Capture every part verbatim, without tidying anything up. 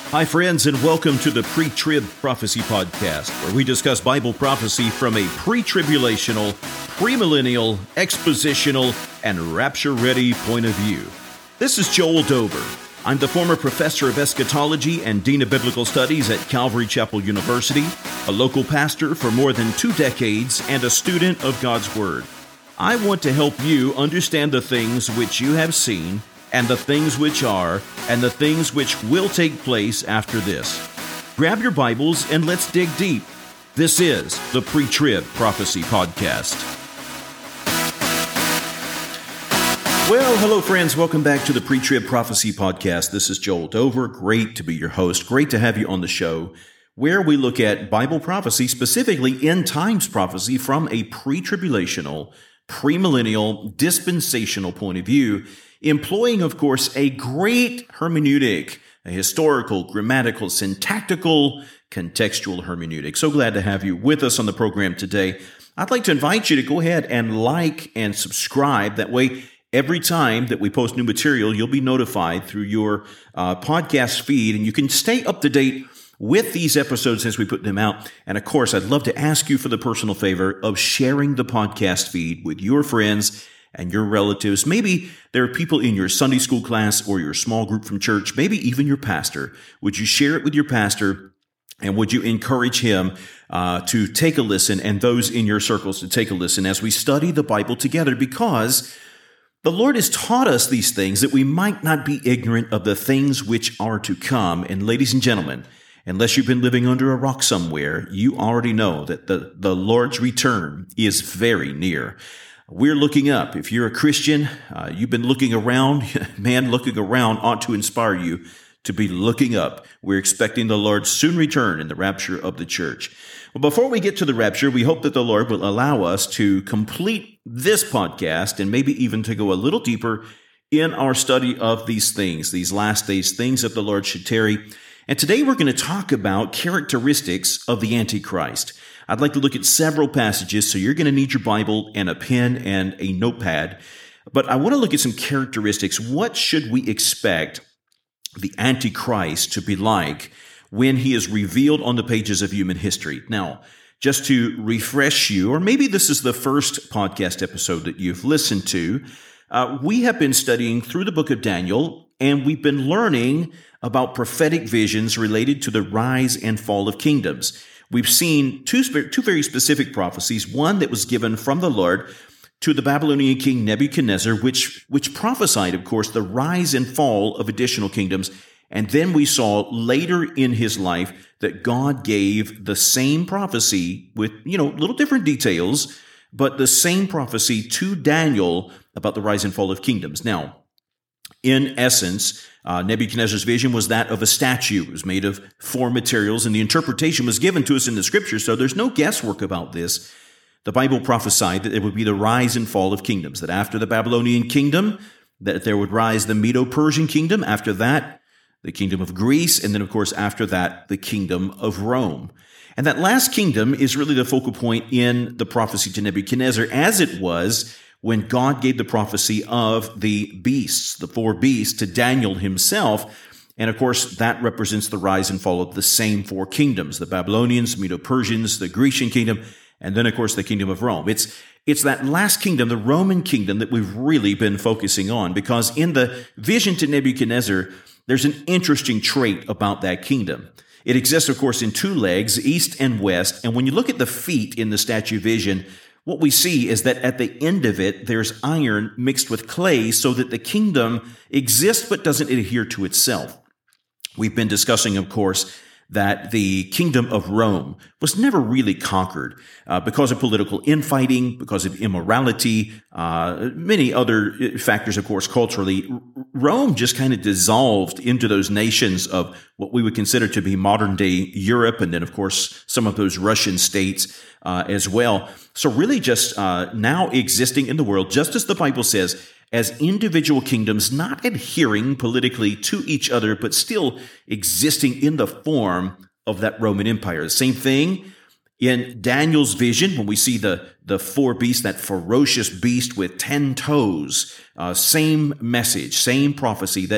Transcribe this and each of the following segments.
Hi, friends, and welcome to the Pre-Trib Prophecy Podcast, where we discuss Bible prophecy from a pre-tribulational, premillennial, expositional, and rapture-ready point of view. This is Joel Dover. I'm the former professor of eschatology and dean of biblical studies at Calvary Chapel University, a local pastor for more than two decades, and a student of God's Word. I want to help you understand the things which you have seen, and the things which are, and the things which will take place after this. Grab your Bibles and let's dig deep. This is the Pre-Trib Prophecy Podcast. Well, hello friends. Welcome back to the Pre-Trib Prophecy Podcast. This is Joel Dover. Great to be your host. Great to have you on the show, where we look at Bible prophecy, specifically end times prophecy, from a pre-tribulational, premillennial, dispensational point of view, employing, of course, a great hermeneutic, a historical, grammatical, syntactical, contextual hermeneutic. So glad to have you with us on the program today. I'd like to invite you to go ahead and like and subscribe. That way, every time that we post new material, you'll be notified through your uh, podcast feed, and you can stay up to date with these episodes as we put them out. And of course, I'd love to ask you for the personal favor of sharing the podcast feed with your friends and your relatives. Maybe there are people in your Sunday school class or your small group from church, maybe even your pastor. Would you share it with your pastor, and would you encourage him uh, to take a listen, and those in your circles to take a listen as we study the Bible together? Because the Lord has taught us these things that we might not be ignorant of the things which are to come. And ladies and gentlemen, unless you've been living under a rock somewhere, you already know that the, the Lord's return is very near. We're looking up. If you're a Christian, uh, you've been looking around. Man, looking around ought to inspire you to be looking up. We're expecting the Lord's soon return in the rapture of the church. Well, before we get to the rapture, we hope that the Lord will allow us to complete this podcast and maybe even to go a little deeper in our study of these things, these last days, things that the Lord should tarry. And today we're going to talk about characteristics of the Antichrist. I'd like to look at several passages, so you're going to need your Bible and a pen and a notepad. But I want to look at some characteristics. What should we expect the Antichrist to be like when he is revealed on the pages of human history? Now, just to refresh you, or maybe this is the first podcast episode that you've listened to, uh, we have been studying through the book of Daniel, and we've been learning about prophetic visions related to the rise and fall of kingdoms. We've seen two, two very specific prophecies, one that was given from the Lord to the Babylonian king Nebuchadnezzar, which, which prophesied, of course, the rise and fall of additional kingdoms. And then we saw later in his life that God gave the same prophecy with, you know, little different details, but the same prophecy to Daniel about the rise and fall of kingdoms. Now, in essence, uh, Nebuchadnezzar's vision was that of a statue. It was made of four materials, and the interpretation was given to us in the Scripture, so there's no guesswork about this. The Bible prophesied that it would be the rise and fall of kingdoms, that after the Babylonian kingdom, that there would rise the Medo-Persian kingdom, after that, the kingdom of Greece, and then, of course, after that, the kingdom of Rome. And that last kingdom is really the focal point in the prophecy to Nebuchadnezzar, as it was when God gave the prophecy of the beasts, the four beasts, to Daniel himself. And of course, that represents the rise and fall of the same four kingdoms, the Babylonians, Medo-Persians, the Grecian kingdom, and then, of course, the kingdom of Rome. It's, it's that last kingdom, the Roman kingdom, that we've really been focusing on, because in the vision to Nebuchadnezzar, there's an interesting trait about that kingdom. It exists, of course, in two legs, east and west. And when you look at the feet in the statue vision, what we see is that at the end of it, there's iron mixed with clay so that the kingdom exists but doesn't adhere to itself. We've been discussing, of course, that the kingdom of Rome was never really conquered uh, because of political infighting, because of immorality, uh, many other factors, of course, culturally. Rome just kind of dissolved into those nations of what we would consider to be modern-day Europe, and then, of course, some of those Russian states uh, as well. So really just uh, now existing in the world, just as the Bible says, as individual kingdoms, not adhering politically to each other, but still existing in the form of that Roman Empire. The same thing in Daniel's vision, when we see the, the four beasts, that ferocious beast with ten toes, uh, same message, same prophecy, that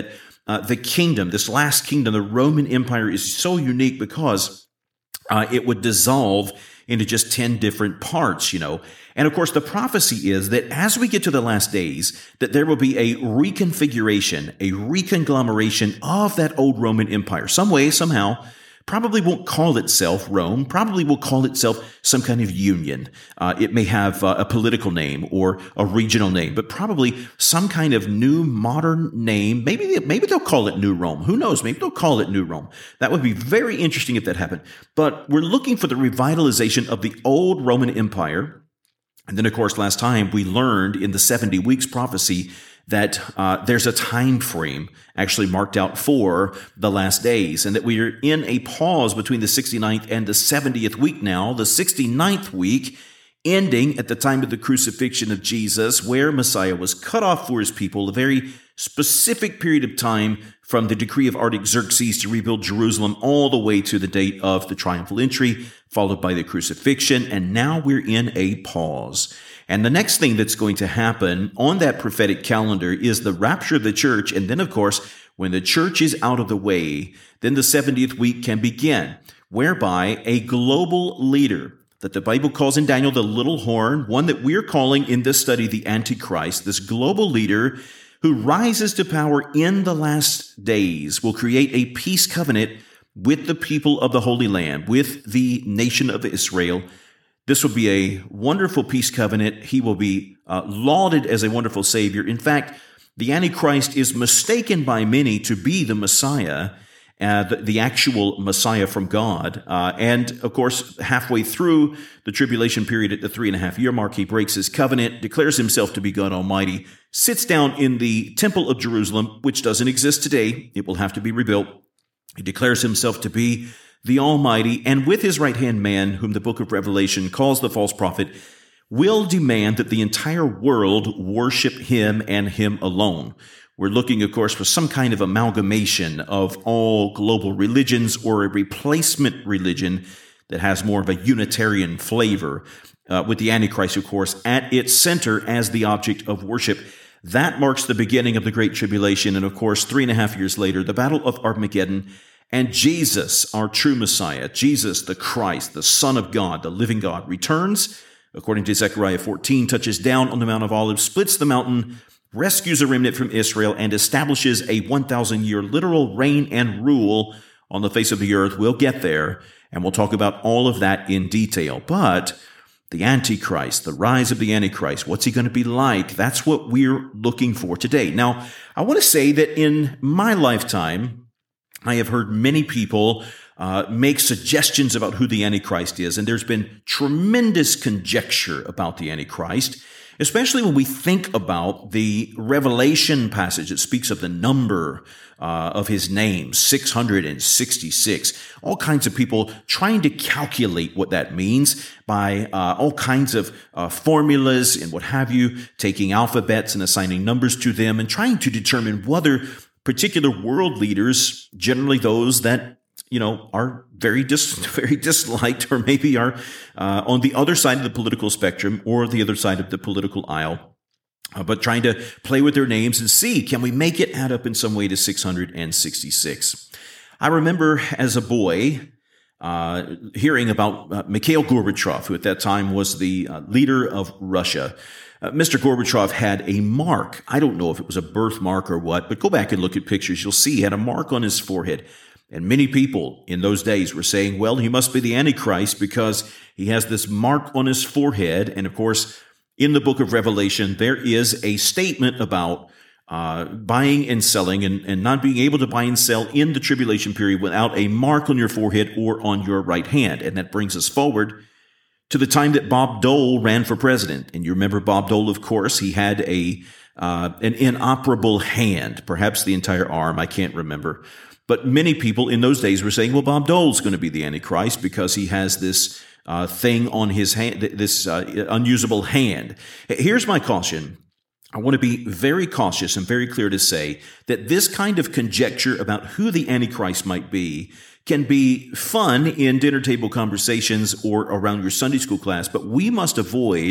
uh, the kingdom, this last kingdom, the Roman Empire, is so unique because uh, it would dissolve into just ten different parts, you know. And of course, the prophecy is that as we get to the last days, that there will be a reconfiguration, a reconglomeration of that old Roman Empire. Some way, somehow, probably won't call itself Rome, probably will call itself some kind of union. Uh, it may have uh, a political name or a regional name, but probably some kind of new modern name. Maybe, they, maybe they'll call it New Rome. Who knows? Maybe they'll call it New Rome. That would be very interesting if that happened. But we're looking for the revitalization of the old Roman Empire. And then, of course, last time we learned in the seventy weeks prophecy that uh, there's a time frame actually marked out for the last days, and that we are in a pause between the sixty-ninth and the seventieth week now, the sixty-ninth week ending at the time of the crucifixion of Jesus, where Messiah was cut off for his people, a very specific period of time from the decree of Artaxerxes to rebuild Jerusalem all the way to the date of the triumphal entry, followed by the crucifixion, and now we're in a pause. And the next thing that's going to happen on that prophetic calendar is the rapture of the church. And then, of course, when the church is out of the way, then the seventieth week can begin, whereby a global leader that the Bible calls in Daniel the little horn, one that we're calling in this study the Antichrist, this global leader who rises to power in the last days, will create a peace covenant with the people of the Holy Land, with the nation of Israel. This will be a wonderful peace covenant. He will be uh, lauded as a wonderful Savior. In fact, the Antichrist is mistaken by many to be the Messiah, uh, the, the actual Messiah from God. Uh, and, of course, halfway through the tribulation period at the three and a half year mark, he breaks his covenant, declares himself to be God Almighty, sits down in the temple of Jerusalem, which doesn't exist today. It will have to be rebuilt. He declares himself to be the Almighty, and with his right-hand man, whom the book of Revelation calls the false prophet, will demand that the entire world worship him and him alone. We're looking, of course, for some kind of amalgamation of all global religions or a replacement religion that has more of a Unitarian flavor, uh, with the Antichrist, of course, at its center as the object of worship. That marks the beginning of the Great Tribulation, and of course, three and a half years later, the Battle of Armageddon. And Jesus, our true Messiah, Jesus, the Christ, the Son of God, the living God, returns, according to Zechariah fourteen, touches down on the Mount of Olives, splits the mountain, rescues a remnant from Israel, and establishes a one thousand year literal reign and rule on the face of the earth. We'll get there, and we'll talk about all of that in detail. But the Antichrist, the rise of the Antichrist, what's he going to be like? That's what we're looking for today. Now, I want to say that in my lifetime, I have heard many people uh, make suggestions about who the Antichrist is, and there's been tremendous conjecture about the Antichrist, especially when we think about the Revelation passage that speaks of the number uh, of his name, six hundred sixty-six. All kinds of people trying to calculate what that means by uh, all kinds of uh, formulas and what have you, taking alphabets and assigning numbers to them and trying to determine whether particular world leaders, generally those that, you know, are very dis, very disliked or maybe are uh, on the other side of the political spectrum or the other side of the political aisle, uh, but trying to play with their names and see, can we make it add up in some way to six hundred sixty-six? I remember as a boy uh, hearing about uh, Mikhail Gorbachev, who at that time was the uh, leader of Russia. Uh, Mister Gorbachev had a mark. I don't know if it was a birthmark or what, but go back and look at pictures. You'll see he had a mark on his forehead. And many people in those days were saying, well, he must be the Antichrist because he has this mark on his forehead. And of course, in the book of Revelation, there is a statement about uh, buying and selling and, and not being able to buy and sell in the tribulation period without a mark on your forehead or on your right hand. And that brings us forward to the time that Bob Dole ran for president. And you remember Bob Dole, of course, he had a uh, an inoperable hand, perhaps the entire arm, I can't remember. But many people in those days were saying, well, Bob Dole's going to be the Antichrist because he has this uh, thing on his hand, this uh, unusable hand. Here's my caution. I want to be very cautious and very clear to say that this kind of conjecture about who the Antichrist might be can be fun in dinner table conversations or around your Sunday school class, but we must avoid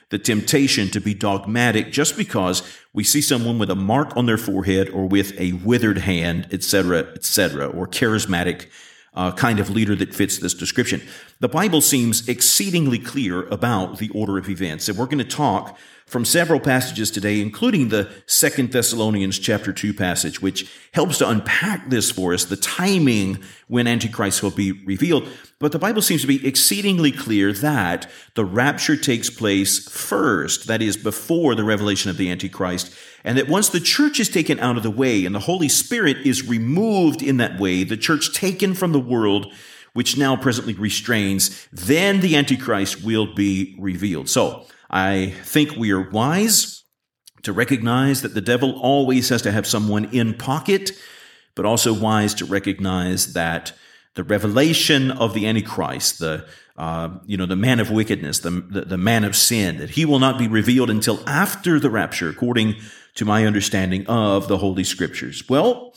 the temptation to be dogmatic just because we see someone with a mark on their forehead or with a withered hand, et cetera, et cetera, or charismatic uh, kind of leader that fits this description. The Bible seems exceedingly clear about the order of events, and we're going to talk from several passages today, including the Second Thessalonians chapter two passage, which helps to unpack this for us, the timing when Antichrist will be revealed. But the Bible seems to be exceedingly clear that the rapture takes place first, that is, before the revelation of the Antichrist, and that once the church is taken out of the way and the Holy Spirit is removed in that way, the church taken from the world, which now presently restrains, then the Antichrist will be revealed. So, I think we are wise to recognize that the devil always has to have someone in pocket, but also wise to recognize that the revelation of the Antichrist, the uh, you know the man of wickedness, the, the the man of sin, that he will not be revealed until after the rapture, according to my understanding of the Holy Scriptures. Well,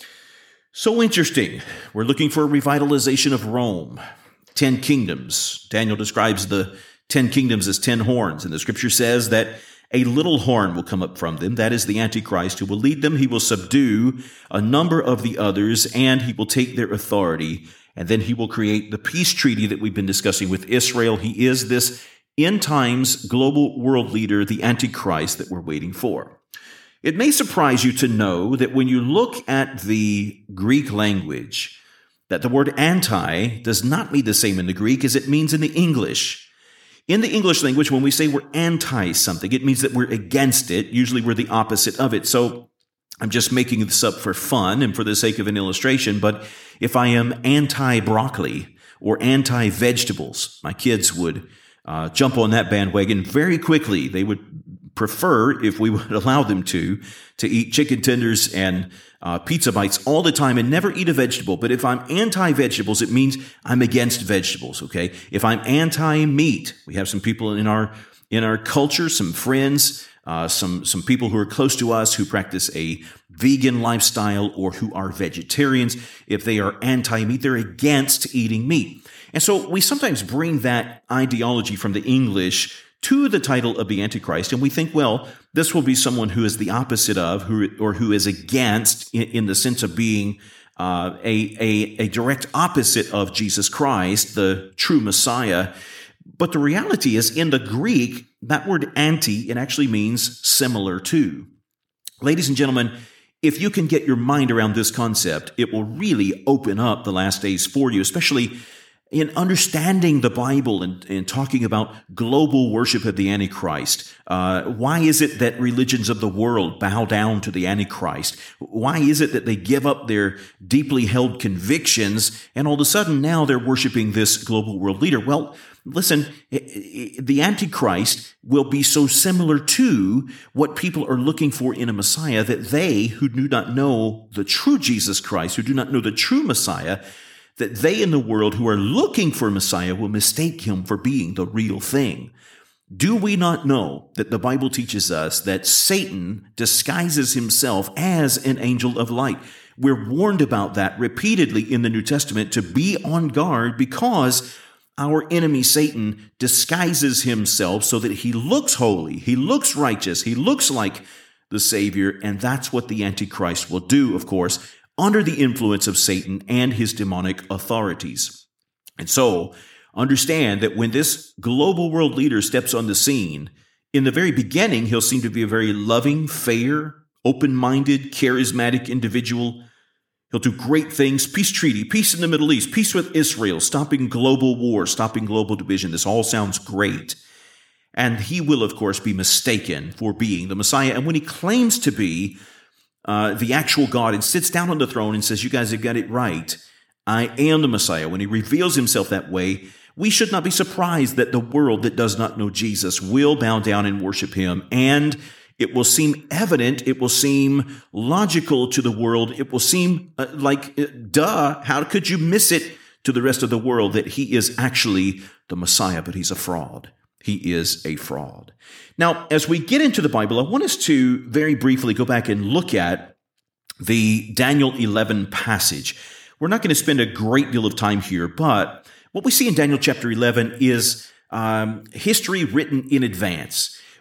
so interesting. We're looking for a revitalization of Rome, ten kingdoms. Daniel describes the ten kingdoms as ten horns, and the Scripture says that a little horn will come up from them. That is the Antichrist who will lead them. He will subdue a number of the others, and he will take their authority, and then he will create the peace treaty that we've been discussing with Israel. He is this end times global world leader, the Antichrist that we're waiting for. It may surprise you to know that when you look at the Greek language, that the word anti does not mean the same in the Greek as it means in the English. In the English language, when we say we're anti something, it means that we're against it. Usually we're the opposite of it. So I'm just making this up for fun and for the sake of an illustration. But if I am anti-broccoli or anti-vegetables, my kids would uh, jump on that bandwagon very quickly. They would prefer, if we would allow them to, to eat chicken tenders and Uh, pizza bites all the time and never eat a vegetable. But if I'm anti-vegetables, it means I'm against vegetables, okay? If I'm anti-meat, we have some people in our in our culture, some friends, uh, some some people who are close to us who practice a vegan lifestyle or who are vegetarians. If they are anti-meat, they're against eating meat. And so we sometimes bring that ideology from the English to the title of the Antichrist, and we think, well, this will be someone who is the opposite of, who or who is against, in, in the sense of being uh, a, a a direct opposite of Jesus Christ, the true Messiah. But the reality is, in the Greek, that word anti, it actually means similar to. Ladies and gentlemen, if you can get your mind around this concept, it will really open up the last days for you, especially in understanding the Bible and, and talking about global worship of the Antichrist. Uh, why is it that religions of the world bow down to the Antichrist? Why is it that they give up their deeply held convictions and all of a sudden now they're worshiping this global world leader? Well, listen, the Antichrist will be so similar to what people are looking for in a Messiah that they who do not know the true Jesus Christ, who do not know the true Messiah, that they in the world who are looking for Messiah will mistake him for being the real thing. Do we not know that the Bible teaches us that Satan disguises himself as an angel of light? We're warned about that repeatedly in the New Testament, to be on guard, because our enemy Satan disguises himself so that he looks holy, he looks righteous, he looks like the Savior, and that's what the Antichrist will do, of course, under the influence of Satan and his demonic authorities. And so, understand that when this global world leader steps on the scene, in the very beginning, he'll seem to be a very loving, fair, open-minded, charismatic individual. He'll do great things: peace treaty, peace in the Middle East, peace with Israel, stopping global war, stopping global division. This all sounds great. And he will, of course, be mistaken for being the Messiah. And when he claims to be Uh, the actual God and sits down on the throne and says, you guys have got it right, I am the Messiah, when he reveals himself that way, we should not be surprised that the world that does not know Jesus will bow down and worship him. And it will seem evident, it will seem logical to the world, it will seem uh, like, uh, duh, how could you miss it to the rest of the world that he is actually the Messiah, but he's a fraud. He is a fraud. Now, as we get into the Bible, I want us to very briefly go back and look at the Daniel eleven passage. We're not going to spend a great deal of time here, but what we see in Daniel chapter eleven is um, history written in advance.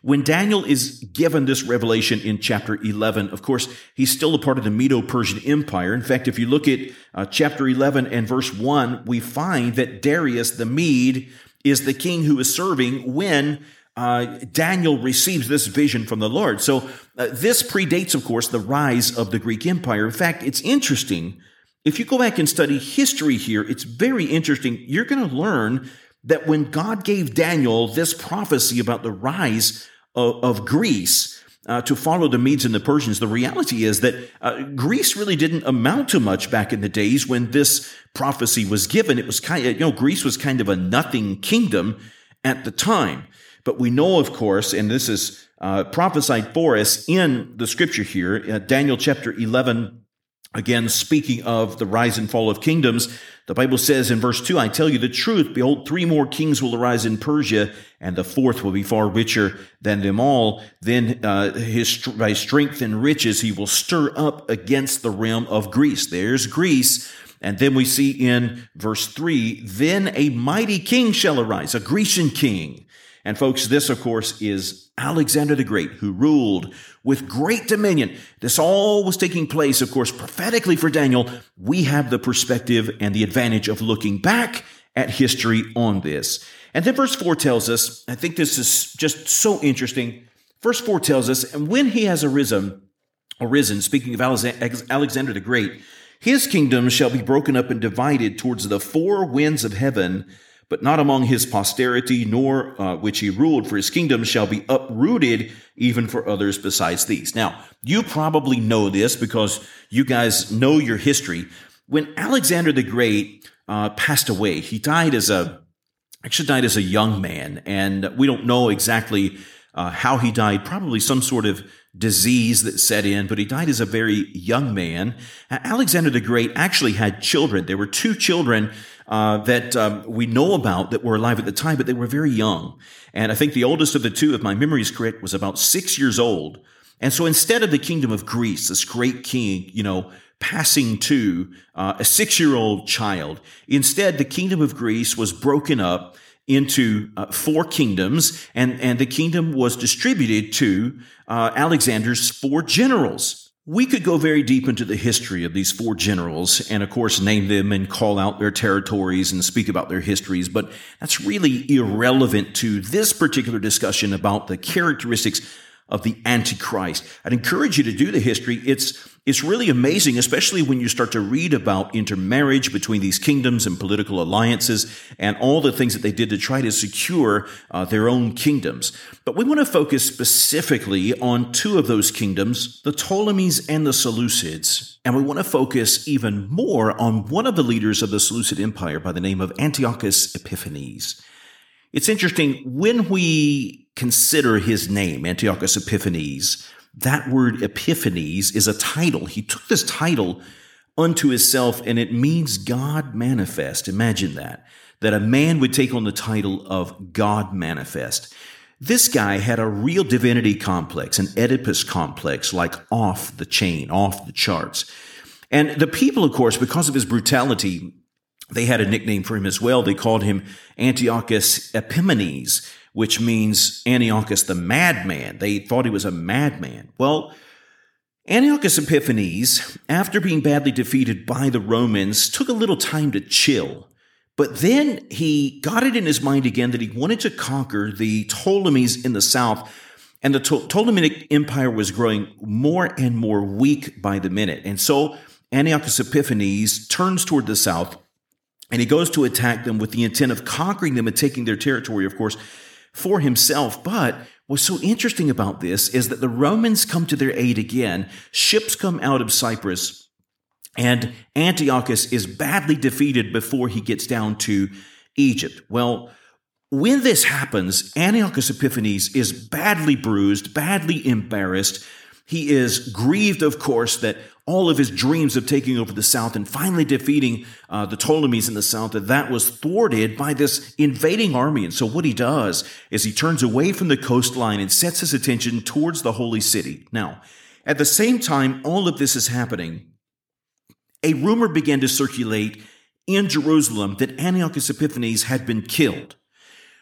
when Daniel is given this revelation in chapter eleven, of course, he's still a part of the Medo-Persian Empire. In fact, if you look at uh, chapter eleven and verse one, we find that Darius the Mede is the king who is serving when uh, Daniel receives this vision from the Lord. So uh, this predates, of course, the rise of the Greek Empire. In fact, it's interesting. If you go back and study history here, it's very interesting. You're going to learn that when God gave Daniel this prophecy about the rise of, of Greece uh, to follow the Medes and the Persians, the reality is that uh, Greece really didn't amount to much back in the days when this prophecy was given. It was kind of, you know, Greece was kind of a nothing kingdom at the time. But we know, of course, and this is uh, prophesied for us in the scripture here, uh, Daniel chapter eleven, again, speaking of the rise and fall of kingdoms, the Bible says in verse two, I tell you the truth, behold, three more kings will arise in Persia, and the fourth will be far richer than them all. Then uh, his by strength and riches he will stir up against the realm of Greece. There's Greece. And then we see in verse three, then a mighty king shall arise, a Grecian king. And folks, this, of course, is Alexander the Great, who ruled with great dominion. This all was taking place, of course, prophetically for Daniel. We have the perspective and the advantage of looking back at history on this. And then verse four tells us, I think this is just so interesting. Verse four tells us, and when he has arisen, arisen, speaking of Alexander the Great, his kingdom shall be broken up and divided towards the four winds of heaven, but not among his posterity, nor uh, which he ruled, for his kingdom shall be uprooted even for others besides these. Now, you probably know this because you guys know your history. When Alexander the Great uh, passed away, he died as a, actually died as a young man, and we don't know exactly uh, how he died, probably some sort of disease that set in, but he died as a very young man. Alexander the Great actually had children. There were two children uh, that um, we know about that were alive at the time, but they were very young. And I think the oldest of the two, if my memory is correct, was about six years old. And so instead of the kingdom of Greece, this great king, you know, passing to uh, a six-year-old child, instead the kingdom of Greece was broken up into uh, four kingdoms, and, and the kingdom was distributed to uh, Alexander's four generals. We could go very deep into the history of these four generals and, of course, name them and call out their territories and speak about their histories, but that's really irrelevant to this particular discussion about the characteristics of the Antichrist. I'd encourage you to do the history. It's it's really amazing, especially when you start to read about intermarriage between these kingdoms and political alliances and all the things that they did to try to secure uh, their own kingdoms. But we want to focus specifically on two of those kingdoms, the Ptolemies and the Seleucids. And we want to focus even more on one of the leaders of the Seleucid Empire by the name of Antiochus Epiphanes. It's interesting, when we consider his name, Antiochus Epiphanes, that word Epiphanes is a title. He took this title unto himself, and it means God manifest. Imagine that, that a man would take on the title of God manifest. This guy had a real divinity complex, an Oedipus complex, like off the chain, off the charts. And the people, of course, because of his brutality, they had a nickname for him as well. They called him Antiochus Epimanes, which means Antiochus the madman. They thought he was a madman. Well, Antiochus Epiphanes, after being badly defeated by the Romans, took a little time to chill. But then he got it in his mind again that he wanted to conquer the Ptolemies in the south. And the Ptolemaic Empire was growing more and more weak by the minute. And so Antiochus Epiphanes turns toward the south, and he goes to attack them with the intent of conquering them and taking their territory, of course, for himself. But what's so interesting about this is that the Romans come to their aid again. Ships come out of Cyprus, and Antiochus is badly defeated before he gets down to Egypt. Well, when this happens, Antiochus Epiphanes is badly bruised, badly embarrassed. He is grieved, of course, that all of his dreams of taking over the south and finally defeating uh, the Ptolemies in the south, that that was thwarted by this invading army. And so what he does is he turns away from the coastline and sets his attention towards the holy city. Now, at the same time all of this is happening, a rumor began to circulate in Jerusalem that Antiochus Epiphanes had been killed.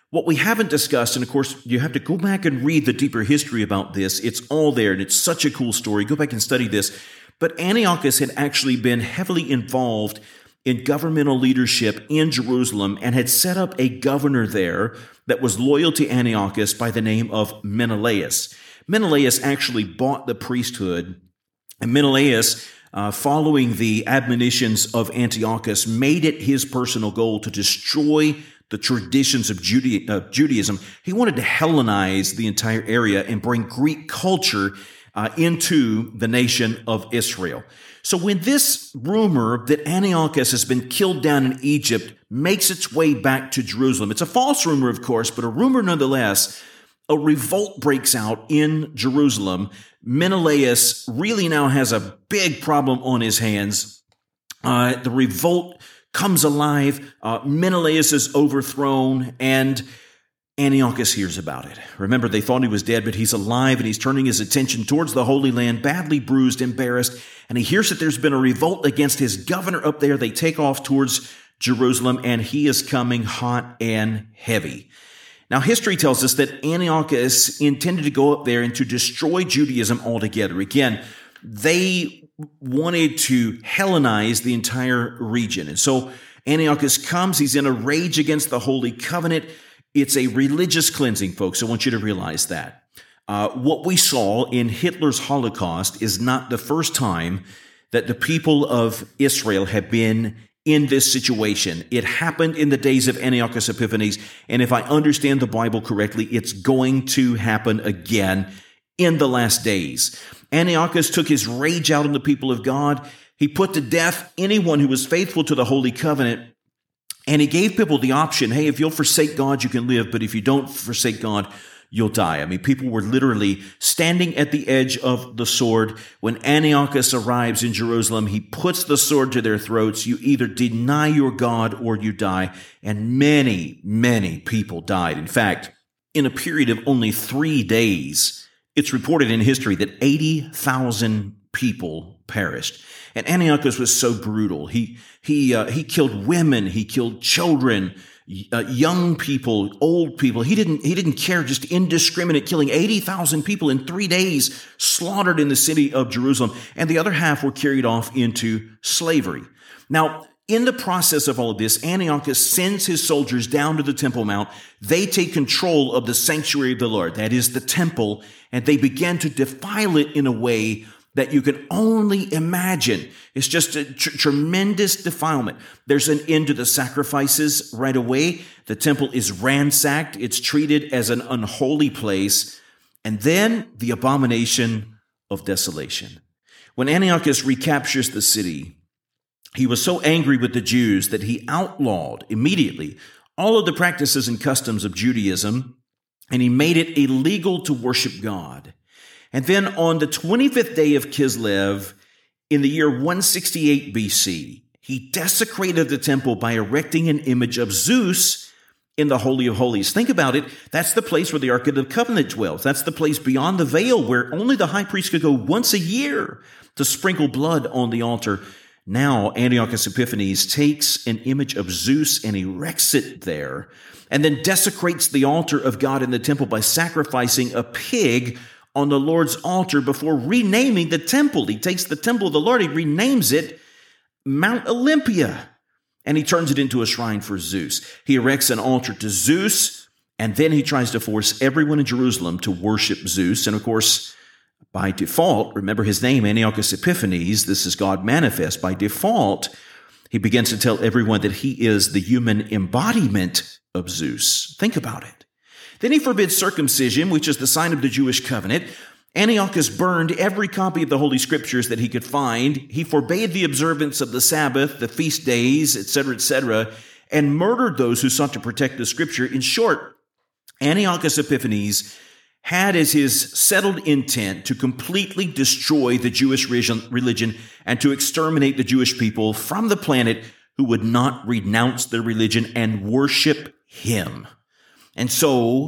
What we haven't discussed, and of course, you have to go back and read the deeper history about this. It's all there, and it's such a cool story. Go back and study this. But Antiochus had actually been heavily involved in governmental leadership in Jerusalem and had set up a governor there that was loyal to Antiochus by the name of Menelaus. Menelaus actually bought the priesthood, and Menelaus, uh, following the admonitions of Antiochus, made it his personal goal to destroy the traditions of Judea, uh, Judaism. He wanted to Hellenize the entire area and bring Greek culture uh, into the nation of Israel. So when this rumor that Antiochus has been killed down in Egypt makes its way back to Jerusalem, it's a false rumor, of course, but a rumor nonetheless, a revolt breaks out in Jerusalem. Menelaus really now has a big problem on his hands. Uh, the revolt comes alive. Uh, Menelaus is overthrown, and Antiochus hears about it. Remember, they thought he was dead, but he's alive, and he's turning his attention towards the Holy Land, badly bruised, embarrassed, and he hears that there's been a revolt against his governor up there. They take off towards Jerusalem, and he is coming hot and heavy. Now, history tells us that Antiochus intended to go up there and to destroy Judaism altogether. Again, they wanted to Hellenize the entire region. And so Antiochus comes, he's in a rage against the Holy Covenant. It's a religious cleansing, folks. I want you to realize that. Uh, what we saw in Hitler's Holocaust is not the first time that the people of Israel have been in this situation. It happened in the days of Antiochus Epiphanes, and if I understand the Bible correctly, it's going to happen again in the last days. Antiochus took his rage out on the people of God. He put to death anyone who was faithful to the Holy Covenant, and he gave people the option, hey, if you'll forsake God, you can live, but if you don't forsake God, you'll die. I mean, people were literally standing at the edge of the sword. When Antiochus arrives in Jerusalem, he puts the sword to their throats. You either deny your God or you die. And many, many people died. In fact, in a period of only three days, it's reported in history that eighty thousand people perished. And Antiochus was so brutal. He he uh, he killed women, he killed children, uh, young people, old people. He didn't he didn't care, just indiscriminate killing. eighty thousand people in three days slaughtered in the city of Jerusalem, and the other half were carried off into slavery. Now, in the process of all of this, Antiochus sends his soldiers down to the Temple Mount. They take control of the sanctuary of the Lord, that is the temple, and they begin to defile it in a way that you can only imagine. It's just a tr- tremendous defilement. There's an end to the sacrifices right away. The temple is ransacked. It's treated as an unholy place. And then the abomination of desolation. When Antiochus recaptures the city, he was so angry with the Jews that he outlawed immediately all of the practices and customs of Judaism, and he made it illegal to worship God. And then on the twenty-fifth day of Kislev, in the year one sixty-eight B C, he desecrated the temple by erecting an image of Zeus in the Holy of Holies. Think about it. That's the place where the Ark of the Covenant dwells. That's the place beyond the veil where only the high priest could go once a year to sprinkle blood on the altar. Now, Antiochus Epiphanes takes an image of Zeus and erects it there, and then desecrates the altar of God in the temple by sacrificing a pig on the Lord's altar before renaming the temple. He takes the temple of the Lord, he renames it Mount Olympia, and he turns it into a shrine for Zeus. He erects an altar to Zeus, and then he tries to force everyone in Jerusalem to worship Zeus. And of course, by default, remember his name, Antiochus Epiphanes, this is God manifest. By default, he begins to tell everyone that he is the human embodiment of Zeus. Think about it. Then he forbids circumcision, which is the sign of the Jewish covenant. Antiochus burned every copy of the Holy Scriptures that he could find. He forbade the observance of the Sabbath, the feast days, et cetera, et cetera, and murdered those who sought to protect the Scripture. In short, Antiochus Epiphanes had as his settled intent to completely destroy the Jewish religion and to exterminate the Jewish people from the planet who would not renounce their religion and worship him. And so,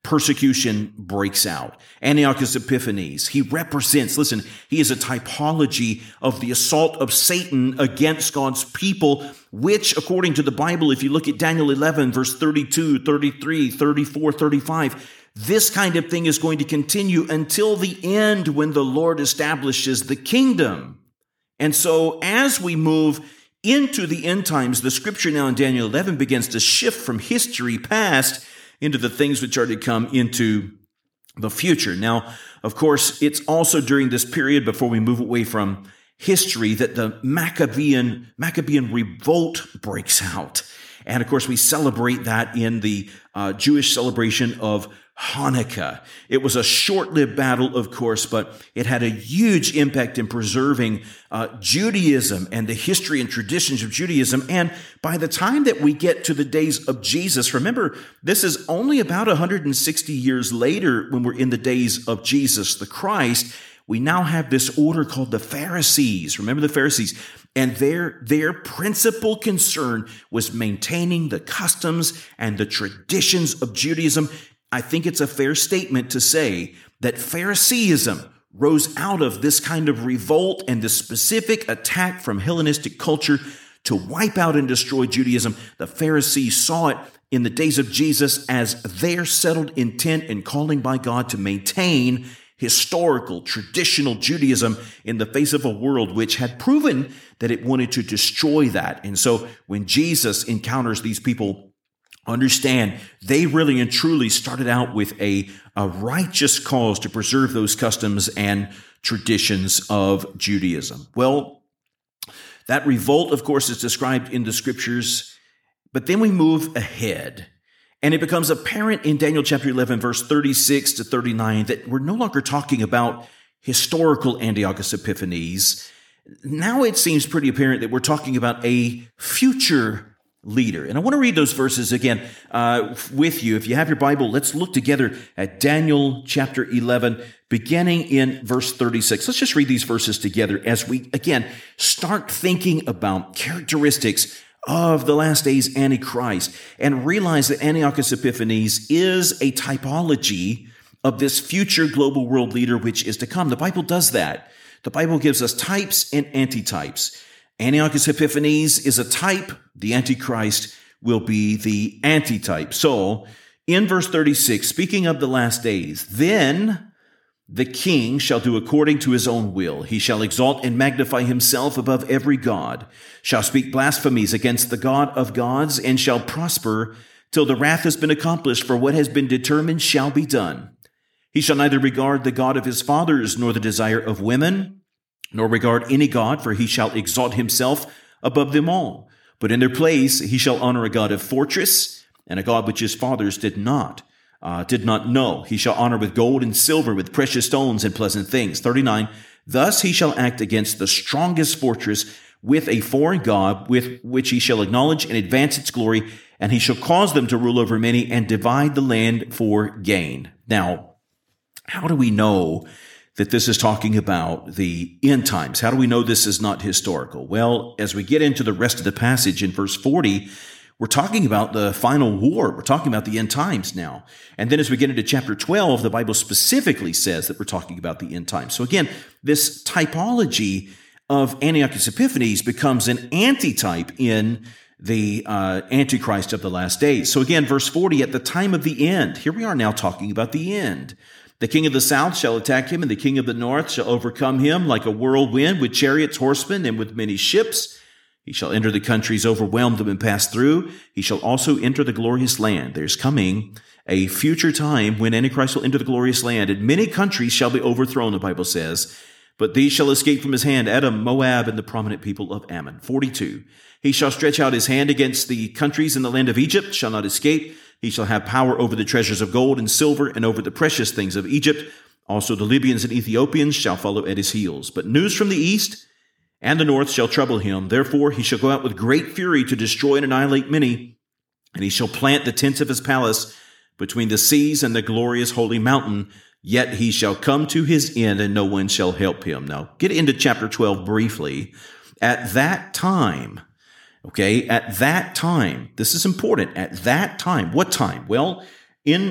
persecution breaks out. Antiochus Epiphanes, he represents, listen, he is a typology of the assault of Satan against God's people, which, according to the Bible, if you look at Daniel eleven, verse thirty-two, thirty-three, thirty-four, thirty-five, this kind of thing is going to continue until the end when the Lord establishes the kingdom. And so as we move into the end times, the scripture now in Daniel eleven begins to shift from history past into the things which are to come into the future. Now, of course, it's also during this period before we move away from history that the Maccabean, Maccabean revolt breaks out. And of course, we celebrate that in the uh, Jewish celebration of Hanukkah. It was a short-lived battle, of course, but it had a huge impact in preserving uh, Judaism and the history and traditions of Judaism. And by the time that we get to the days of Jesus, remember, this is only about one hundred sixty years later when we're in the days of Jesus the Christ. We now have this order called the Pharisees. Remember the Pharisees? And their, their principal concern was maintaining the customs and the traditions of Judaism. I think it's a fair statement to say that Phariseeism rose out of this kind of revolt and this specific attack from Hellenistic culture to wipe out and destroy Judaism. The Pharisees saw it in the days of Jesus as their settled intent and calling by God to maintain historical, traditional Judaism in the face of a world which had proven that it wanted to destroy that. And so when Jesus encounters these people, understand they really and truly started out with a, a righteous cause to preserve those customs and traditions of Judaism. Well, that revolt, of course, is described in the scriptures, but then we move ahead. And it becomes apparent in Daniel chapter eleven, verse thirty-six to thirty-nine, that we're no longer talking about historical Antiochus Epiphanes. Now it seems pretty apparent that we're talking about a future leader. And I want to read those verses again uh, with you. If you have your Bible, let's look together at Daniel chapter eleven, beginning in verse thirty-six. Let's just read these verses together as we, again, start thinking about characteristics of the last days Antichrist and realize that Antiochus Epiphanes is a typology of this future global world leader which is to come. The Bible does that. The Bible gives us types and antitypes. Antiochus Epiphanes is a type. The Antichrist will be the antitype. So, in verse thirty-six, speaking of the last days, then the king shall do according to his own will. He shall exalt and magnify himself above every god, shall speak blasphemies against the God of gods, and shall prosper till the wrath has been accomplished, for what has been determined shall be done. He shall neither regard the God of his fathers, nor the desire of women, nor regard any god, for he shall exalt himself above them all. But in their place he shall honor a god of fortress, and a god which his fathers did not, uh, did not know. He shall honor with gold and silver, with precious stones and pleasant things. thirty-nine, thus he shall act against the strongest fortress with a foreign god, with which he shall acknowledge and advance its glory, and he shall cause them to rule over many and divide the land for gain. Now, how do we know that this is talking about the end times? How do we know this is not historical? Well, as we get into the rest of the passage in verse forty, we're talking about the final war. We're talking about the end times now. And then as we get into chapter twelve, the Bible specifically says that we're talking about the end times. So again, this typology of Antiochus Epiphanes becomes an antitype in the uh, Antichrist of the last days. So again, verse forty, at the time of the end, here we are now talking about the end. The king of the south shall attack him, and the king of the north shall overcome him like a whirlwind with chariots, horsemen, and with many ships. He shall enter the countries, overwhelm them, and pass through. He shall also enter the glorious land. There's coming a future time when Antichrist will enter the glorious land, and many countries shall be overthrown, the Bible says. But these shall escape from his hand, Edom, Moab, and the prominent people of Ammon. forty-two, he shall stretch out his hand against the countries in the land of Egypt, shall not escape. He shall have power over the treasures of gold and silver and over the precious things of Egypt. Also the Libyans and Ethiopians shall follow at his heels. But news from the east and the north shall trouble him. Therefore he shall go out with great fury to destroy and annihilate many. And he shall plant the tents of his palace between the seas and the glorious holy mountain. Yet he shall come to his end, and no one shall help him. Now, get into chapter twelve briefly. At that time, okay, at that time, this is important. At that time, what time? Well, in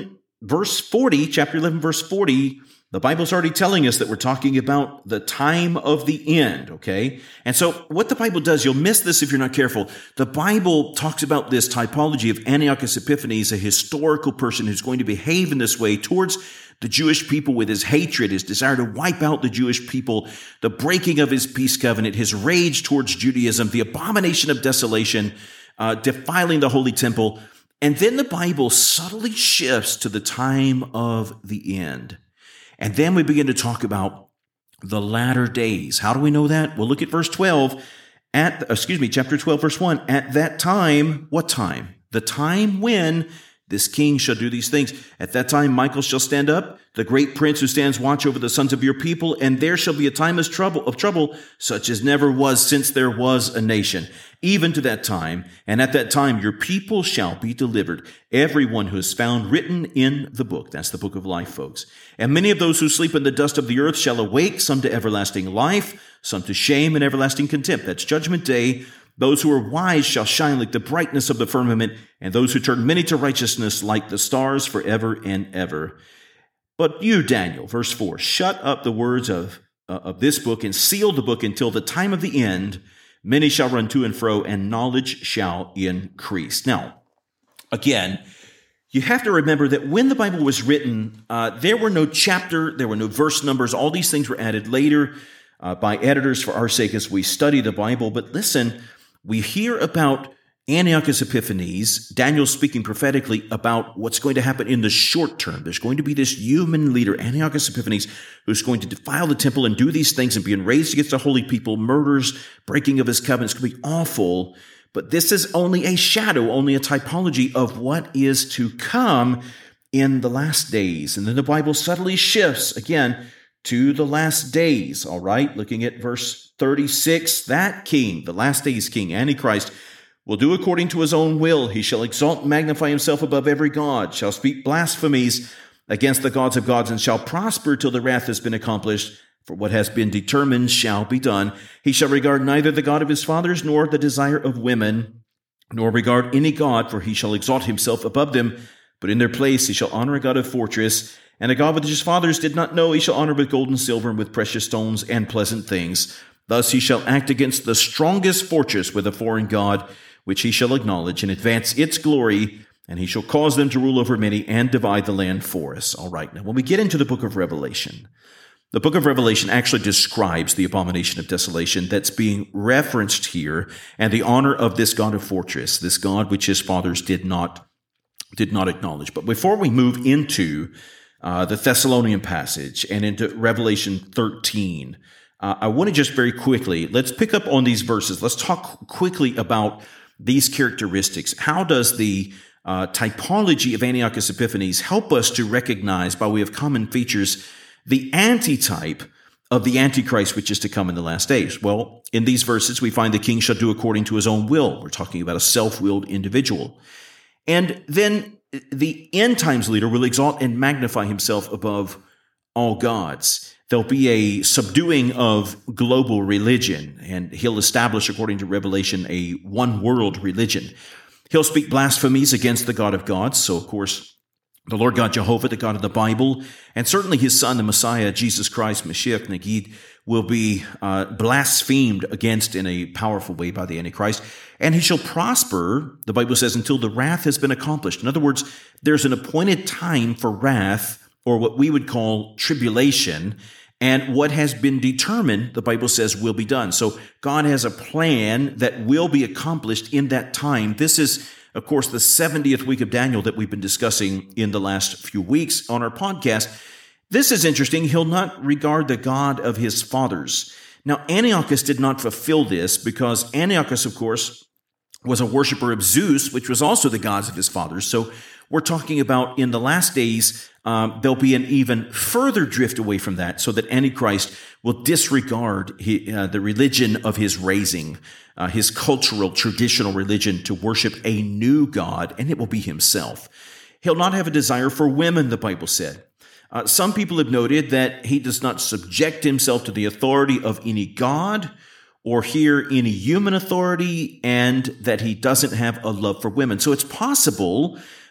verse forty, chapter eleven, verse forty, the Bible's already telling us that we're talking about the time of the end, okay? And so what the Bible does, you'll miss this if you're not careful. The Bible talks about this typology of Antiochus Epiphanes, a historical person who's going to behave in this way towards the Jewish people with his hatred, his desire to wipe out the Jewish people, the breaking of his peace covenant, his rage towards Judaism, the abomination of desolation, uh, defiling the holy temple. And then the Bible subtly shifts to the time of the end. And then we begin to talk about the latter days. How do we know that? Well, look at verse twelve. At excuse me, chapter twelve, verse one. At that time, what time? The time when this king shall do these things. At that time, Michael shall stand up, the great prince who stands watch over the sons of your people, and there shall be a time of trouble, of trouble, such as never was since there was a nation, even to that time. And at that time, your people shall be delivered, everyone who is found written in the book. That's the book of life, folks. And many of those who sleep in the dust of the earth shall awake, some to everlasting life, some to shame and everlasting contempt. That's judgment day. Those who are wise shall shine like the brightness of the firmament, and those who turn many to righteousness like the stars forever and ever. But you, Daniel, verse four, shut up the words of, uh, of this book and seal the book until the time of the end. Many shall run to and fro, and knowledge shall increase. Now, again, you have to remember that when the Bible was written, uh, there were no chapter, there were no verse numbers. All these things were added later uh, by editors for our sake as we study the Bible. But listen, we hear about Antiochus Epiphanes, Daniel speaking prophetically about what's going to happen in the short term. There's going to be this human leader, Antiochus Epiphanes, who's going to defile the temple and do these things and be enraged against the holy people, murders, breaking of his covenants. It's going to be awful. But this is only a shadow, only a typology of what is to come in the last days. And then the Bible subtly shifts again to the last days, all right? Looking at verse thirty-six, that king, the last days king, Antichrist, will do according to his own will. He shall exalt and magnify himself above every god, shall speak blasphemies against the gods of gods, and shall prosper till the wrath has been accomplished. For what has been determined shall be done. He shall regard neither the God of his fathers, nor the desire of women, nor regard any god, for he shall exalt himself above them. But in their place he shall honor a god of fortress, and a god which his fathers did not know he shall honor with gold and silver, and with precious stones and pleasant things. Thus he shall act against the strongest fortress with a foreign god, which he shall acknowledge, and advance its glory, and he shall cause them to rule over many and divide the land for us. All right, now when we get into the book of Revelation, the book of Revelation actually describes the abomination of desolation that's being referenced here, and the honor of this god of fortress, this god which his fathers did not, did not acknowledge. But before we move into uh, the Thessalonian passage and into Revelation thirteen, uh, I want to just very quickly, let's pick up on these verses. Let's talk quickly about these characteristics. How does the uh, typology of Antiochus Epiphanes help us to recognize, by way of common features, the antitype of the Antichrist which is to come in the last days? Well, in these verses, we find the king shall do according to his own will. We're talking about a self-willed individual. And then the end times leader will exalt and magnify himself above all gods. There'll be a subduing of global religion, and he'll establish, according to Revelation, a one-world religion. He'll speak blasphemies against the God of gods. So, of course, the Lord God Jehovah, the God of the Bible, and certainly his son, the Messiah, Jesus Christ, Mashiach, Nagid, will be uh, blasphemed against in a powerful way by the Antichrist. And he shall prosper, the Bible says, until the wrath has been accomplished. In other words, there's an appointed time for wrath, or what we would call tribulation, and what has been determined, the Bible says, will be done. So God has a plan that will be accomplished in that time. This is, of course, the seventieth week of Daniel that we've been discussing in the last few weeks on our podcast. This is interesting. He'll not regard the God of his fathers. Now, Antiochus did not fulfill this because Antiochus, of course, was a worshiper of Zeus, which was also the gods of his fathers. So we're talking about in the last days, um, there'll be an even further drift away from that, so that Antichrist will disregard he, uh, the religion of his raising, uh, his cultural, traditional religion, to worship a new God, and it will be himself. He'll not have a desire for women, the Bible said. Uh, some people have noted that he does not subject himself to the authority of any god or hear any human authority, and that he doesn't have a love for women. So it's possible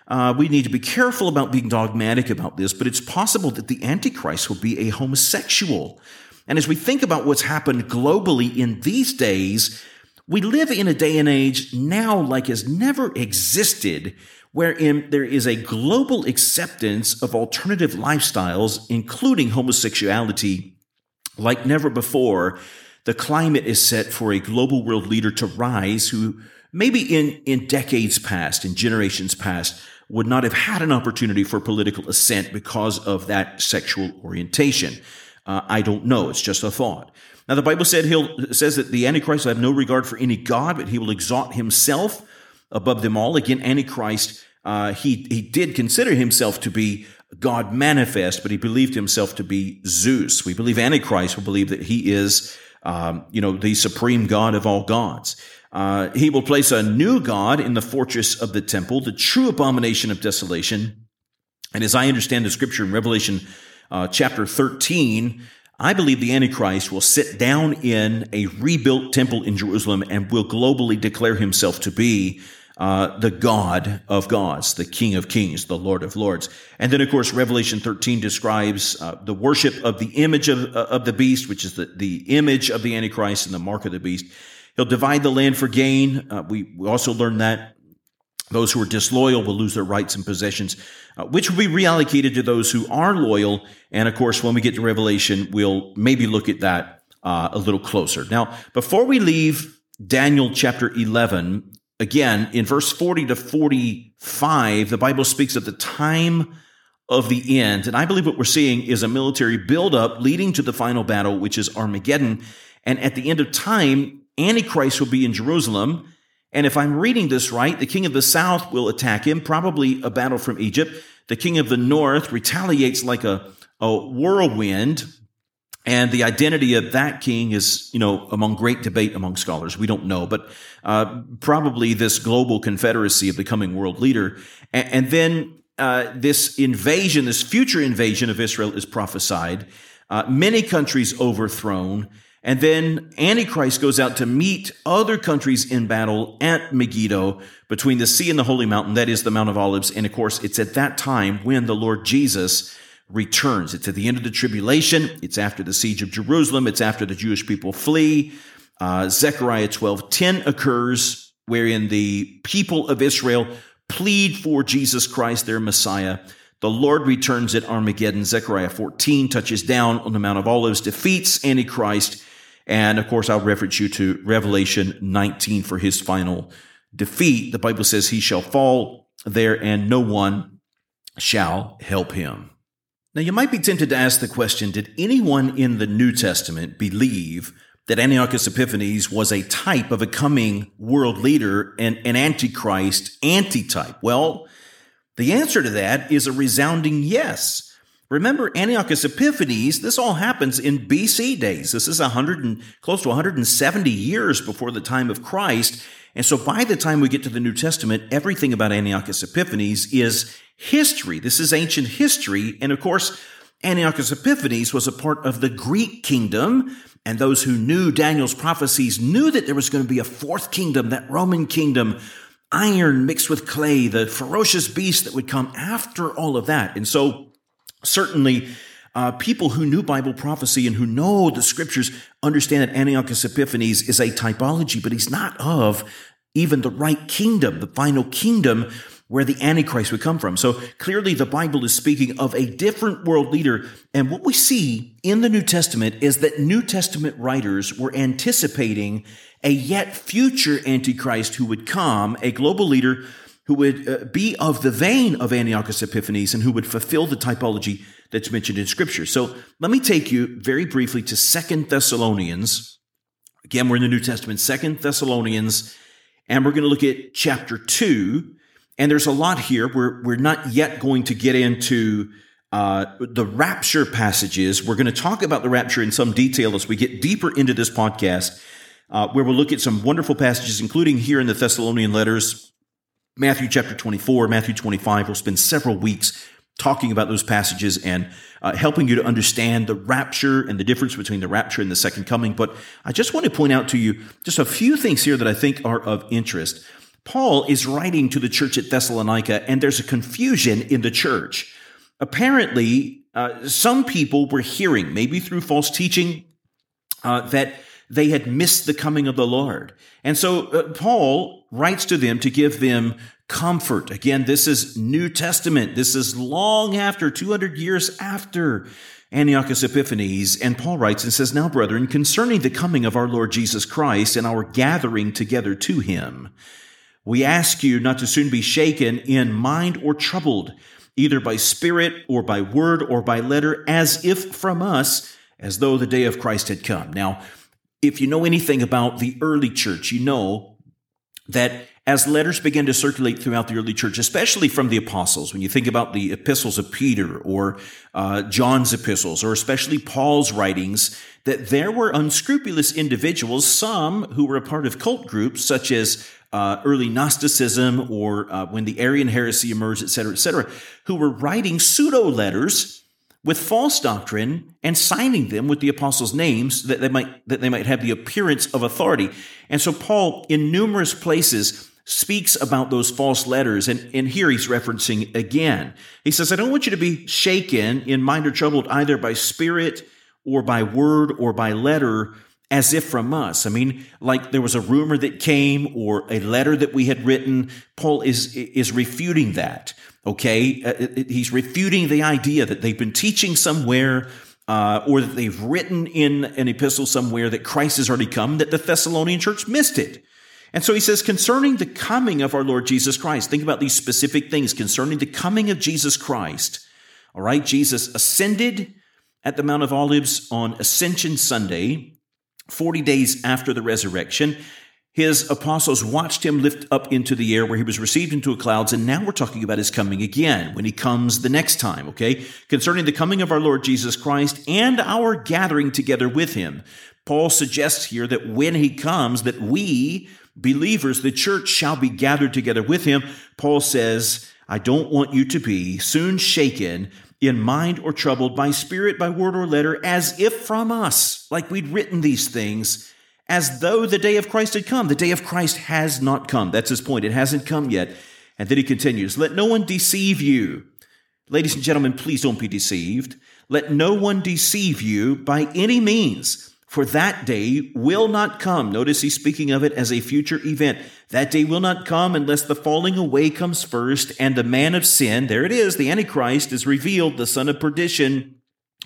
uh, we need to be careful about being dogmatic about this, but it's possible that the Antichrist will be a homosexual. And as we think about what's happened globally in these days, we live in a day and age now like has never existed, wherein there is a global acceptance of alternative lifestyles, including homosexuality, like never before. The climate is set for a global world leader to rise who maybe in, in decades past, in generations past, would not have had an opportunity for political ascent because of that sexual orientation. Uh, I don't know. It's just a thought. Now, the Bible said he'll, says that the Antichrist will have no regard for any God, but he will exalt himself above them all. Again, Antichrist, uh, he, he did consider himself to be God manifest, but he believed himself to be Zeus. We believe Antichrist will believe that he is, um, you know, the supreme God of all gods. Uh, he will place a new God in the fortress of the temple, the true abomination of desolation. And as I understand the scripture in Revelation uh, chapter thirteen, I believe the Antichrist will sit down in a rebuilt temple in Jerusalem and will globally declare himself to be uh, the God of gods, the King of kings, the Lord of lords. And then, of course, Revelation thirteen describes uh, the worship of the image of, uh, of the beast, which is the, the image of the Antichrist and the mark of the beast. He'll divide the land for gain. Uh, we, we also learned that those who are disloyal will lose their rights and possessions, uh, which will be reallocated to those who are loyal. And of course, when we get to Revelation, we'll maybe look at that uh, a little closer. Now, before we leave Daniel chapter eleven, again, in verse forty to forty-five, the Bible speaks of the time of the end. And I believe what we're seeing is a military buildup leading to the final battle, which is Armageddon. And at the end of time, Antichrist will be in Jerusalem. And if I'm reading this right, the king of the south will attack him, probably a battle from Egypt. The king of the north retaliates like a, a whirlwind. And the identity of that king is, you know, among great debate among scholars. We don't know, but uh, probably this global confederacy of becoming world leader. And, and then uh, this invasion, this future invasion of Israel is prophesied. Uh, many countries overthrown. And then Antichrist goes out to meet other countries in battle at Megiddo between the sea and the holy mountain, that is the Mount of Olives. And of course, it's at that time when the Lord Jesus returns. It's at the end of the tribulation. It's after the siege of Jerusalem. It's after the Jewish people flee. Uh, Zechariah twelve ten occurs, wherein the people of Israel plead for Jesus Christ, their Messiah. The Lord returns at Armageddon. Zechariah fourteen touches down on the Mount of Olives, defeats Antichrist. And of course, I'll reference you to Revelation nineteen for his final defeat. The Bible says he shall fall there and no one shall help him. Now, you might be tempted to ask the question, did anyone in the New Testament believe that Antiochus Epiphanes was a type of a coming world leader and an Antichrist antitype? Well, the answer to that is a resounding yes. Remember, Antiochus Epiphanes, this all happens in B C days. This is one hundred and close to one hundred seventy years before the time of Christ. And so by the time we get to the New Testament, everything about Antiochus Epiphanes is history. This is ancient history. And of course, Antiochus Epiphanes was a part of the Greek kingdom. And those who knew Daniel's prophecies knew that there was going to be a fourth kingdom, that Roman kingdom, iron mixed with clay, the ferocious beast that would come after all of that. And so certainly, uh, people who knew Bible prophecy and who know the scriptures understand that Antiochus Epiphanes is a typology, but he's not of even the right kingdom, the final kingdom where the Antichrist would come from. So clearly the Bible is speaking of a different world leader. And what we see in the New Testament is that New Testament writers were anticipating a yet future Antichrist who would come, a global leader who would uh, be of the vein of Antiochus Epiphanes and who would fulfill the typology that's mentioned in Scripture. So let me take you very briefly to Second Thessalonians. Again, we're in the New Testament, Second Thessalonians, and we're going to look at chapter two. And there's a lot here. We're, we're not yet going to get into uh, the rapture passages. We're going to talk about the rapture in some detail as we get deeper into this podcast, uh, where we'll look at some wonderful passages, including here in the Thessalonian letters, Matthew chapter twenty-four, Matthew twenty-five. We'll spend several weeks talking about those passages and uh, helping you to understand the rapture and the difference between the rapture and the second coming. But I just want to point out to you just a few things here that I think are of interest. Paul is writing to the church at Thessalonica, and there's a confusion in the church. Apparently, uh, some people were hearing, maybe through false teaching, uh, that they had missed the coming of the Lord. And so uh, Paul writes to them to give them comfort. Again, this is New Testament. This is long after, two hundred years after Antiochus Epiphanes. And Paul writes and says, "Now, brethren, concerning the coming of our Lord Jesus Christ and our gathering together to him, we ask you not to soon be shaken in mind or troubled, either by spirit or by word or by letter, as if from us, as though the day of Christ had come." Now, if you know anything about the early church, you know that as letters began to circulate throughout the early church, especially from the apostles, when you think about the epistles of Peter or uh, John's epistles, or especially Paul's writings, that there were unscrupulous individuals, some who were a part of cult groups, such as uh, early Gnosticism or uh, when the Arian heresy emerged, et cetera, et cetera, who were writing pseudo-letters with false doctrine and signing them with the apostles' names that they might that they might have the appearance of authority. And so Paul, in numerous places, speaks about those false letters, and, and here he's referencing again. He says, "I don't want you to be shaken in mind or troubled either by spirit or by word or by letter, as if from us." I mean, like there was a rumor that came or a letter that we had written. Paul is is refuting that, okay? Uh, he's refuting the idea that they've been teaching somewhere uh, or that they've written in an epistle somewhere that Christ has already come, that the Thessalonian church missed it. And so he says, concerning the coming of our Lord Jesus Christ, think about these specific things concerning the coming of Jesus Christ. All right, Jesus ascended at the Mount of Olives on Ascension Sunday, forty days after the resurrection. His apostles watched him lift up into the air where he was received into the clouds, and now we're talking about his coming again, when he comes the next time, okay? Concerning the coming of our Lord Jesus Christ and our gathering together with him. Paul suggests here that when he comes, that we, believers, the church, shall be gathered together with him. Paul says, "I don't want you to be soon shaken in mind or troubled by spirit, by word or letter, as if from us," like we'd written these things, as though the day of Christ had come. The day of Christ has not come. That's his point. It hasn't come yet. And then he continues, "Let no one deceive you." Ladies and gentlemen, please don't be deceived. "Let no one deceive you by any means. For that day will not come." Notice he's speaking of it as a future event. "That day will not come unless the falling away comes first, and the man of sin," there it is, the Antichrist, "is revealed, the son of perdition."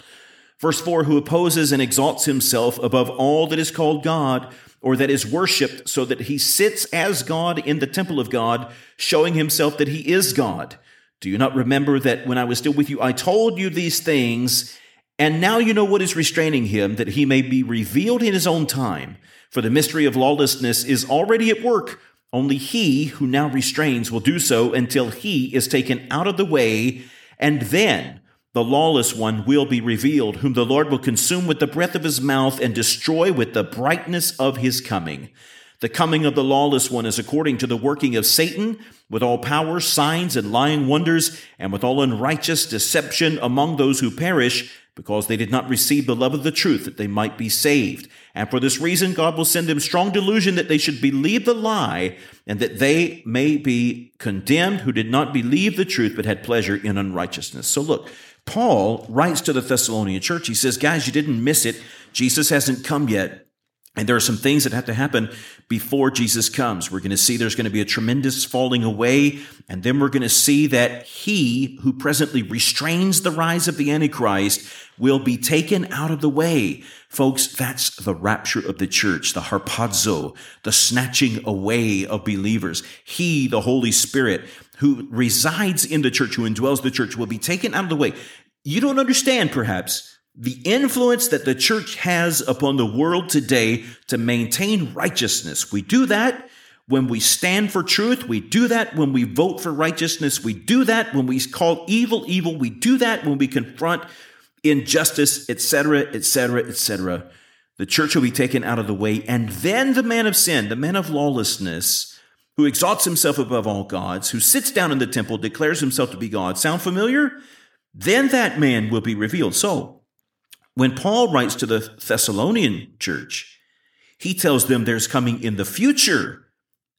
Verse four, "who opposes and exalts himself above all that is called God, or that is worshipped, so that he sits as God in the temple of God, showing himself that he is God. Do you not remember that when I was still with you, I told you these things? And now you know what is restraining him, that he may be revealed in his own time. For the mystery of lawlessness is already at work. Only he who now restrains will do so until he is taken out of the way. And then the lawless one will be revealed, whom the Lord will consume with the breath of his mouth and destroy with the brightness of his coming. The coming of the lawless one is according to the working of Satan, with all power, signs, and lying wonders, and with all unrighteous deception among those who perish, because they did not receive the love of the truth, that they might be saved. And for this reason, God will send them strong delusion, that they should believe the lie, and that they may be condemned who did not believe the truth, but had pleasure in unrighteousness." So look, Paul writes to the Thessalonian church. He says, guys, you didn't miss it. Jesus hasn't come yet. And there are some things that have to happen before Jesus comes. We're going to see there's going to be a tremendous falling away, and then we're going to see that he who presently restrains the rise of the Antichrist will be taken out of the way. Folks, that's the rapture of the church, the harpazo, the snatching away of believers. He, the Holy Spirit, who resides in the church, who indwells the church, will be taken out of the way. You don't understand, perhaps, the influence that the church has upon the world today to maintain righteousness. We do that when we stand for truth. We do that when we vote for righteousness. We do that when we call evil evil. We do that when we confront injustice, et cetera, et cetera, et cetera. The church will be taken out of the way. And then the man of sin, the man of lawlessness, who exalts himself above all gods, who sits down in the temple, declares himself to be God. Sound familiar? Then that man will be revealed. So, when Paul writes to the Thessalonian church, he tells them there's coming in the future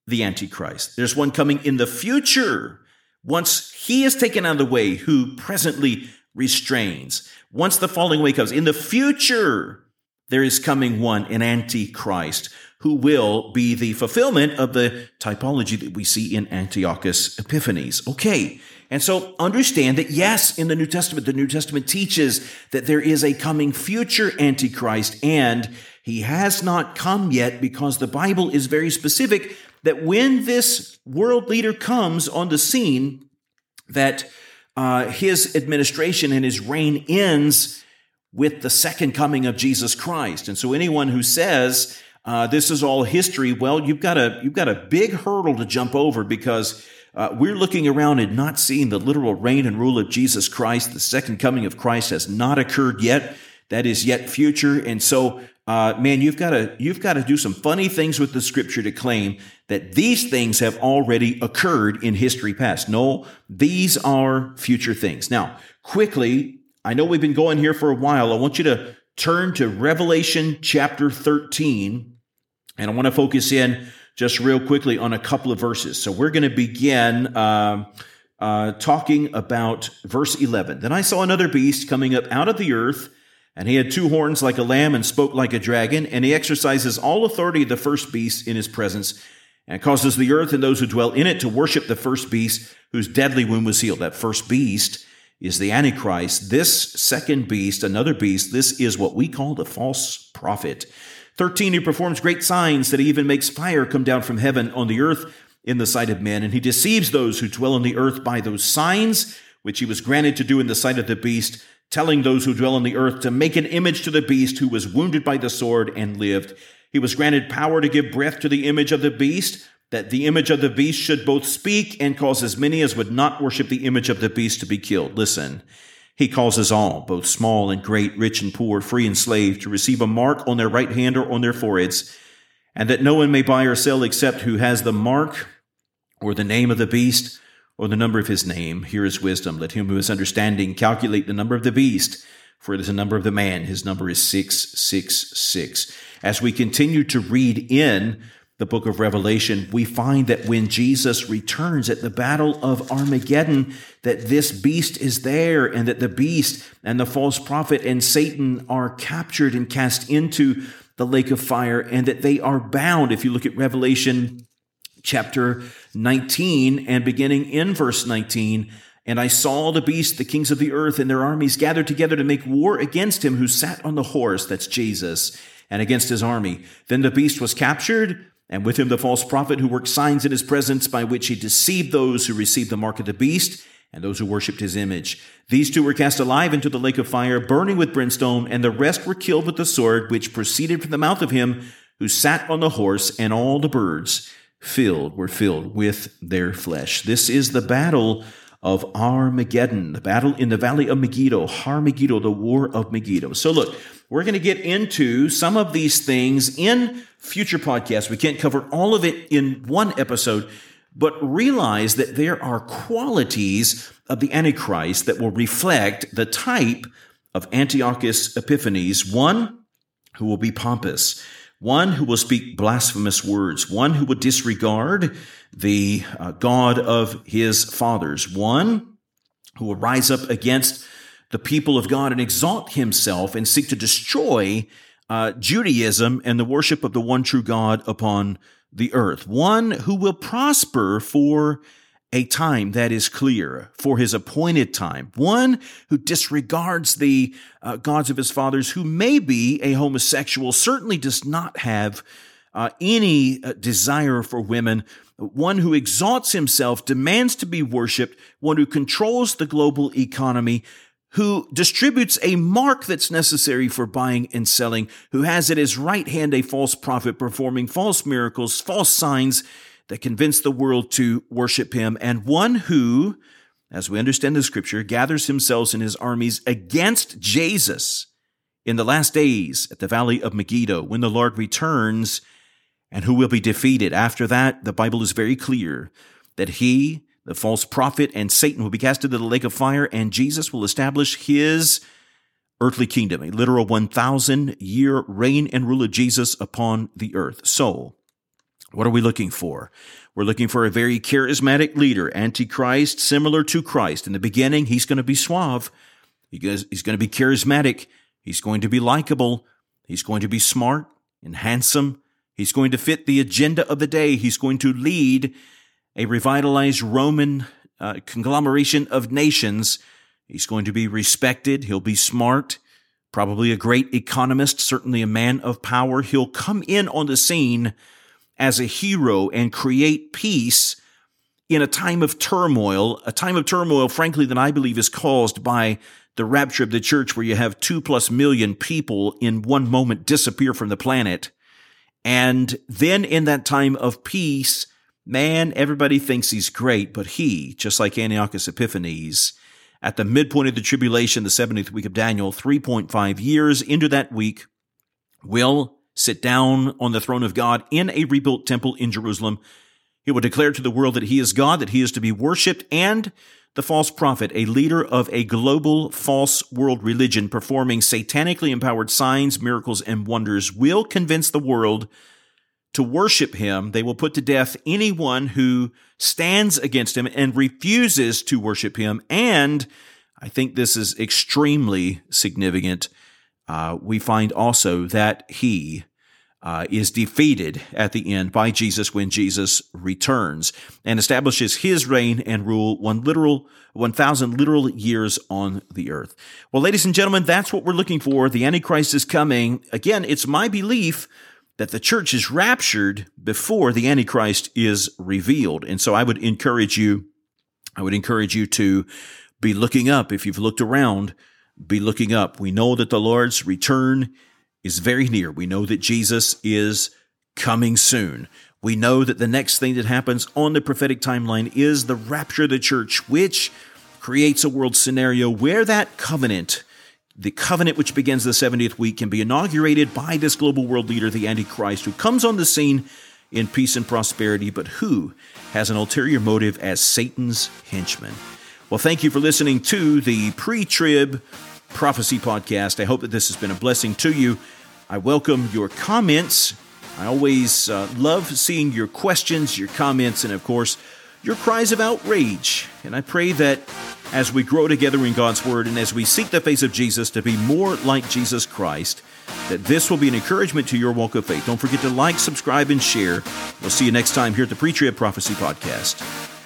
the Antichrist. There's one coming in the future, once he is taken out of the way, who presently restrains. Once the falling away comes, in the future, there is coming one, an Antichrist, who will be the fulfillment of the typology that we see in Antiochus Epiphanes. Okay, and so understand that, yes, in the New Testament, the New Testament teaches that there is a coming future Antichrist, and he has not come yet because the Bible is very specific that when this world leader comes on the scene, that uh, his administration and his reign ends with the second coming of Jesus Christ. And so anyone who says uh, this is all history, well, you've got a you've got a big hurdle to jump over, because uh, we're looking around and not seeing the literal reign and rule of Jesus Christ. The second coming of Christ has not occurred yet. That is yet future. And so, uh, man, you've got to you've got to do some funny things with the Scripture to claim that these things have already occurred in history past. No, these are future things. Now, quickly, I know we've been going here for a while. I want you to turn to Revelation chapter thirteen, and I want to focus in just real quickly on a couple of verses. So we're going to begin uh, uh, talking about verse eleven. Then I saw another beast coming up out of the earth, and he had two horns like a lamb and spoke like a dragon, and he exercises all authority of the first beast in his presence, and causes the earth and those who dwell in it to worship the first beast, whose deadly wound was healed. That first beast is the Antichrist. This second beast, another beast, this is what we call the false prophet. thirteen, he performs great signs, that he even makes fire come down from heaven on the earth in the sight of men, and he deceives those who dwell on the earth by those signs which he was granted to do in the sight of the beast, telling those who dwell on the earth to make an image to the beast who was wounded by the sword and lived. He was granted power to give breath to the image of the beast, that the image of the beast should both speak and cause as many as would not worship the image of the beast to be killed. Listen, he causes all, both small and great, rich and poor, free and slave, to receive a mark on their right hand or on their foreheads, and that no one may buy or sell except who has the mark or the name of the beast or the number of his name. Here is wisdom. Let him who has understanding calculate the number of the beast, for it is the number of the man. His number is six six six. As we continue to read in the book of Revelation, we find that when Jesus returns at the battle of Armageddon, that this beast is there, and that the beast and the false prophet and Satan are captured and cast into the lake of fire, and that they are bound. If you look at Revelation chapter nineteen and beginning in verse nineteen, and I saw the beast, the kings of the earth, and their armies gathered together to make war against him who sat on the horse, that's Jesus, and against his army. Then the beast was captured, and with him the false prophet who worked signs in his presence, by which he deceived those who received the mark of the beast and those who worshipped his image. These two were cast alive into the lake of fire, burning with brimstone, and the rest were killed with the sword which proceeded from the mouth of him who sat on the horse, and all the birds filled were filled with their flesh. This is the battle of Armageddon, the battle in the valley of Megiddo, Har Megiddo, the war of Megiddo. So look, we're going to get into some of these things in future podcasts. We can't cover all of it in one episode, but realize that there are qualities of the Antichrist that will reflect the type of Antiochus Epiphanes, one who will be pompous, one who will speak blasphemous words, one who will disregard the uh, God of his fathers, one who will rise up against the people of God and exalt himself and seek to destroy uh, Judaism and the worship of the one true God upon the earth, one who will prosper for a time that is clear, for his appointed time, one who disregards the uh, gods of his fathers, who may be a homosexual, certainly does not have uh, any uh, desire for women, one who exalts himself, demands to be worshiped, one who controls the global economy, who distributes a mark that's necessary for buying and selling, who has at his right hand a false prophet performing false miracles, false signs that convince the world to worship him, and one who, as we understand the scripture, gathers himself and his armies against Jesus in the last days at the valley of Megiddo when the Lord returns, and who will be defeated. After that, the Bible is very clear that he, the false prophet, and Satan will be cast into the lake of fire, and Jesus will establish his earthly kingdom, a literal one thousand year reign and rule of Jesus upon the earth. So, What are we looking for? We're looking for a very charismatic leader, Antichrist, similar to Christ. In the beginning, he's going to be suave. He's going to be charismatic. He's going to be likable. He's going to be smart and handsome. He's going to fit the agenda of the day. He's going to lead a revitalized Roman uh, conglomeration of nations. He's going to be respected. He'll be smart, probably a great economist, certainly a man of power. He'll come in on the scene as a hero and create peace in a time of turmoil, a time of turmoil, frankly, that I believe is caused by the rapture of the church, where you have two plus million people in one moment disappear from the planet. And then in that time of peace, man, everybody thinks he's great, but he, just like Antiochus Epiphanes, at the midpoint of the tribulation, the seventieth week of Daniel, three point five years into that week, will sit down on the throne of God in a rebuilt temple in Jerusalem. He will declare to the world that he is God, that he is to be worshipped, and the false prophet, a leader of a global false world religion performing satanically empowered signs, miracles, and wonders, will convince the world to worship him. They will put to death anyone who stands against him and refuses to worship him. And I think this is extremely significant. Uh, we find also that he uh, is defeated at the end by Jesus when Jesus returns and establishes his reign and rule one literal, one thousand literal years on the earth. Well, ladies and gentlemen, that's what we're looking for. The Antichrist is coming. Again, it's my belief that the church is raptured before the Antichrist is revealed. And so I would encourage you, I would encourage you to be looking up. If you've looked around, be looking up. We know that the Lord's return is very near. We know that Jesus is coming soon. We know that the next thing that happens on the prophetic timeline is the rapture of the church, which creates a world scenario where that covenant, the covenant which begins the seventieth week, can be inaugurated by this global world leader, the Antichrist, who comes on the scene in peace and prosperity, but who has an ulterior motive as Satan's henchman. Well, thank you for listening to the Pre-Trib Prophecy Podcast. I hope that this has been a blessing to you. I welcome your comments. I always uh, love seeing your questions, your comments, and of course, your cries of outrage. And I pray that as we grow together in God's Word and as we seek the face of Jesus to be more like Jesus Christ, that this will be an encouragement to your walk of faith. Don't forget to like, subscribe, and share. We'll see you next time here at the Pre-Trib Prophecy Podcast.